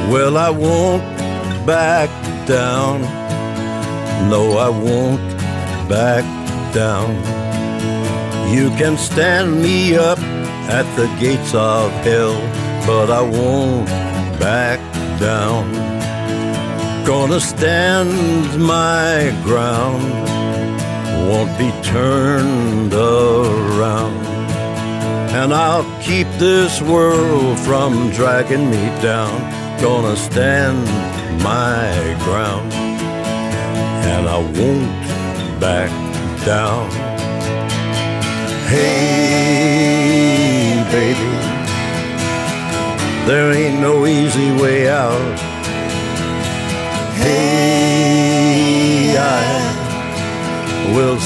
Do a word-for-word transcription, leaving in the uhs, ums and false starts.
Well, I won't back down. No, I won't back down. You can stand me up at the gates of hell, but I won't back down. Gonna stand my ground, won't be turned around. And I'll keep this world from dragging me down. Gonna stand my ground, and I won't back down. Hey, baby, there ain't no easy way out. Hey, I will